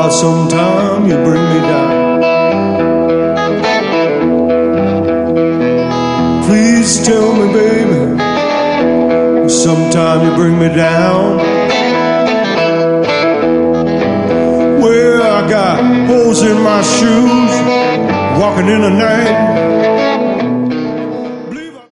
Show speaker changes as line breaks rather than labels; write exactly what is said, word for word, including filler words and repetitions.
how sometime you bring me down. Please tell me, baby, sometime you bring me down. Well, I got holes in my shoes, walking in the night.